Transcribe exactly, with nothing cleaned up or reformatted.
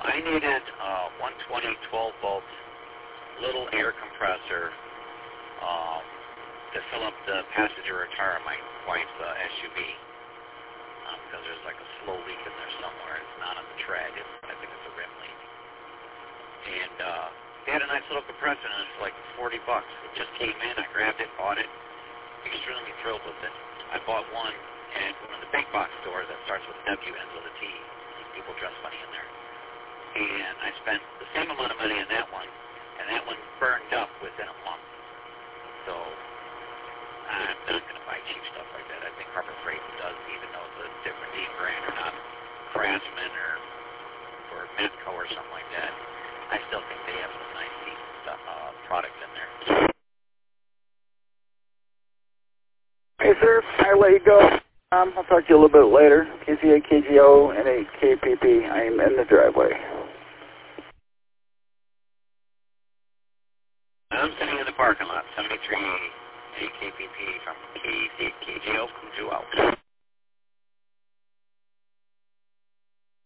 I needed uh, one twenty twelve volt little air compressor um, to fill up the passenger tire of my wife's uh, S U V because um, there's like a slow leak in there somewhere. It's not on the tread. It's, I think it's a rim leak. And uh, they had a nice little compressor, and it's like forty bucks. It just came in. I grabbed it, bought it. Extremely thrilled with it. I bought one at one of the big box stores that starts with a W, ends with a T. People dress funny in there. And I spent the same amount of money on that one, and that one burned up within a month. So I'm not going to buy cheap stuff like that. I think Harbor Freight does, even though it's a different name brand or not, Craftsman or or Metco or something like that. I still think they have some nice decent stuff, uh, products in there. Hey, sir, I'll let you go. Um, I'll talk to you a little bit later. K C A, K G O, and a K P P. I am in the driveway. I'm sitting in the parking lot, seventy-three eighty, A K P P from K C A, K G O, Cujo out.